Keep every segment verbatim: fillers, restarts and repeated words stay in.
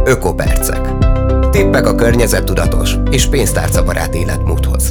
Ökopercek. Tippek a környezettudatos és pénztárcabarát életmódhoz.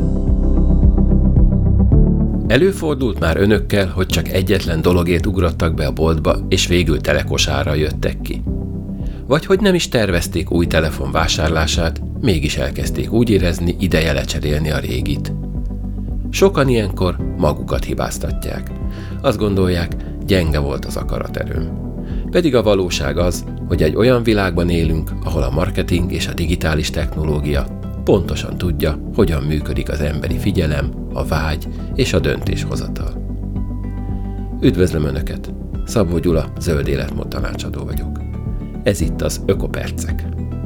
Előfordult már önökkel, hogy csak egyetlen dologért ugrottak be a boltba, és végül telekosárral jöttek ki? Vagy hogy nem is tervezték új telefon vásárlását, mégis elkezdték úgy érezni, ideje lecserélni a régit? Sokan ilyenkor magukat hibáztatják. Azt gondolják, gyenge volt az akaraterőm. Pedig a valóság az, hogy egy olyan világban élünk, ahol a marketing és a digitális technológia pontosan tudja, hogyan működik az emberi figyelem, a vágy és a döntéshozatal. Üdvözlöm Önöket! Szabó Gyula, zöld életmód tanácsadó vagyok. Ez itt az Ökopercek.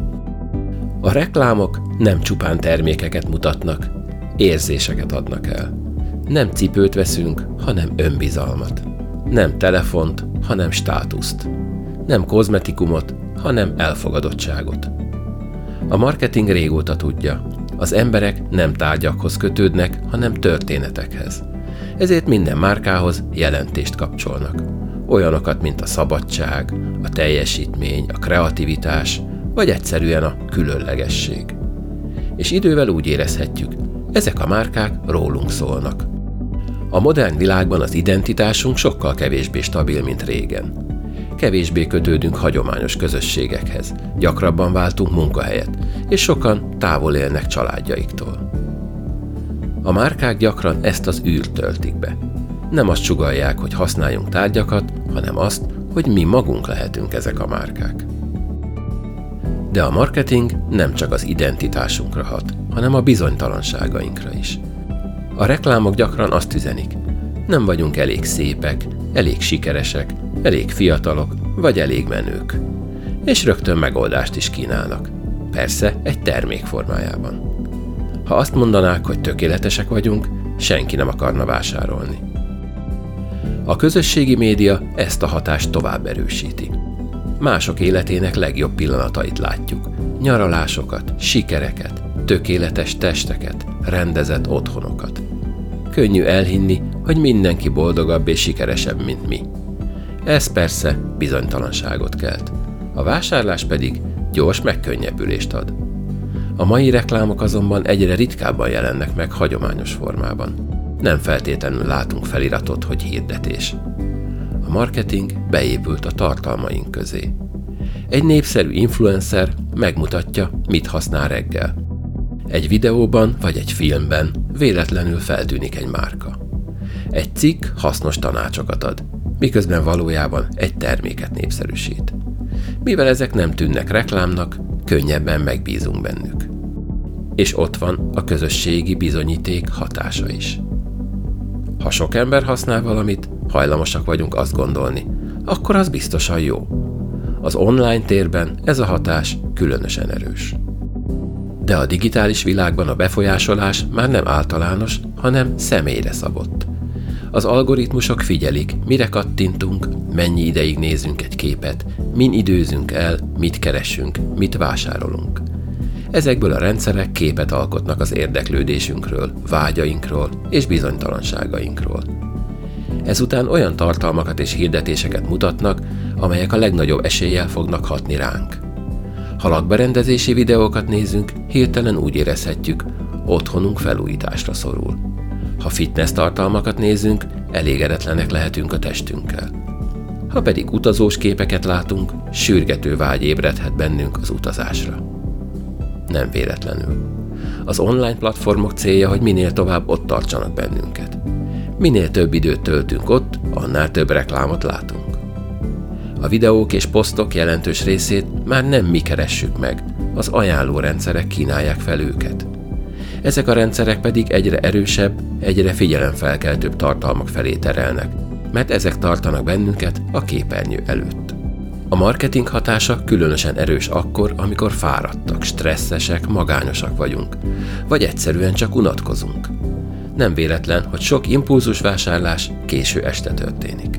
A reklámok nem csupán termékeket mutatnak, érzéseket adnak el. Nem cipőt veszünk, hanem önbizalmat. Nem telefont, hanem státuszt. Nem kozmetikumot, hanem elfogadottságot. A marketing régóta tudja, az emberek nem tárgyakhoz kötődnek, hanem történetekhez. Ezért minden márkához jelentést kapcsolnak. Olyanokat, mint a szabadság, a teljesítmény, a kreativitás, vagy egyszerűen a különlegesség. És idővel úgy érezhetjük, ezek a márkák rólunk szólnak. A modern világban az identitásunk sokkal kevésbé stabil, mint régen. Kevésbé kötődünk hagyományos közösségekhez, gyakrabban váltunk munkahelyet, és sokan távol élnek családjaiktól. A márkák gyakran ezt az űrt töltik be. Nem azt sugallják, hogy használjunk tárgyakat, hanem azt, hogy mi magunk lehetünk ezek a márkák. De a marketing nem csak az identitásunkra hat, hanem a bizonytalanságainkra is. A reklámok gyakran azt üzenik, nem vagyunk elég szépek, elég sikeresek, elég fiatalok, vagy elég menők. És rögtön megoldást is kínálnak. Persze egy termék formájában. Ha azt mondanák, hogy tökéletesek vagyunk, senki nem akarna vásárolni. A közösségi média ezt a hatást tovább erősíti. Mások életének legjobb pillanatait látjuk. Nyaralásokat, sikereket, tökéletes testeket, rendezett otthonokat. Könnyű elhinni, hogy mindenki boldogabb és sikeresebb, mint mi. Ez persze bizonytalanságot kelt. A vásárlás pedig gyors megkönnyebbülést ad. A mai reklámok azonban egyre ritkábban jelennek meg hagyományos formában. Nem feltétlenül látunk feliratot, hogy hirdetés. A marketing beépült a tartalmaink közé. Egy népszerű influencer megmutatja, mit használ reggel. Egy videóban vagy egy filmben véletlenül feltűnik egy márka. Egy cikk hasznos tanácsokat ad, miközben valójában egy terméket népszerűsít. Mivel ezek nem tűnnek reklámnak, könnyebben megbízunk bennük. És ott van a közösségi bizonyíték hatása is. Ha sok ember használ valamit, hajlamosak vagyunk azt gondolni, akkor az biztosan jó. Az online térben ez a hatás különösen erős. De a digitális világban a befolyásolás már nem általános, hanem személyre szabott. Az algoritmusok figyelik, mire kattintunk, mennyi ideig nézünk egy képet, min időzünk el, mit keresünk, mit vásárolunk. Ezekből a rendszerek képet alkotnak az érdeklődésünkről, vágyainkról és bizonytalanságainkról. Ezután olyan tartalmakat és hirdetéseket mutatnak, amelyek a legnagyobb eséllyel fognak hatni ránk. Ha lakberendezési videókat nézünk, hirtelen úgy érezhetjük, otthonunk felújításra szorul. Ha fitness tartalmakat nézünk, elégedetlenek lehetünk a testünkkel. Ha pedig utazós képeket látunk, sürgető vágy ébredhet bennünk az utazásra. Nem véletlenül. Az online platformok célja, hogy minél tovább ott tartsanak bennünket. Minél több időt töltünk ott, annál több reklámot látunk. A videók és posztok jelentős részét már nem mi keressük meg, az ajánlórendszerek kínálják fel őket. Ezek a rendszerek pedig egyre erősebb, egyre figyelemfelkeltőbb tartalmak felé terelnek, mert ezek tartanak bennünket a képernyő előtt. A marketing hatása különösen erős akkor, amikor fáradtak, stresszesek, magányosak vagyunk, vagy egyszerűen csak unatkozunk. Nem véletlen, hogy sok impulzusvásárlás késő este történik.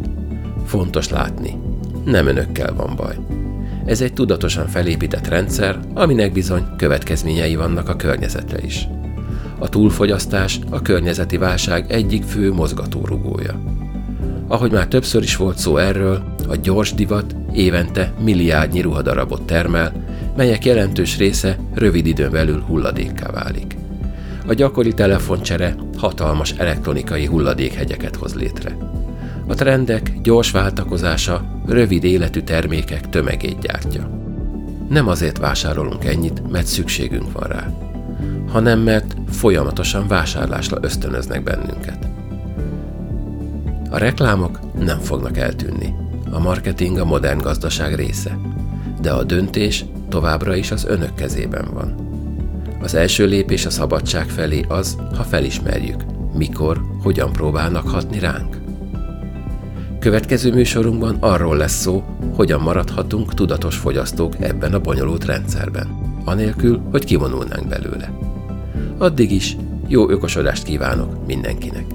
Fontos látni, nem önökkel van baj. Ez egy tudatosan felépített rendszer, aminek bizony következményei vannak a környezetre is. A túlfogyasztás a környezeti válság egyik fő mozgatórugója. Ahogy már többször is volt szó erről, a gyors divat évente milliárdnyi ruhadarabot termel, melyek jelentős része rövid időn belül hulladékká válik. A gyakori telefoncsere hatalmas elektronikai hulladékhegyeket hoz létre. A trendek gyors váltakozása rövid életű termékek tömegét gyártja. Nem azért vásárolunk ennyit, mert szükségünk van rá, hanem mert folyamatosan vásárlásra ösztönöznek bennünket. A reklámok nem fognak eltűnni. A marketing a modern gazdaság része, de a döntés továbbra is az önök kezében van. Az első lépés a szabadság felé az, ha felismerjük, mikor, hogyan próbálnak hatni ránk. Következő műsorunkban arról lesz szó, hogyan maradhatunk tudatos fogyasztók ebben a bonyolult rendszerben, anélkül, hogy kivonulnánk belőle. Addig is jó ökosodást kívánok mindenkinek!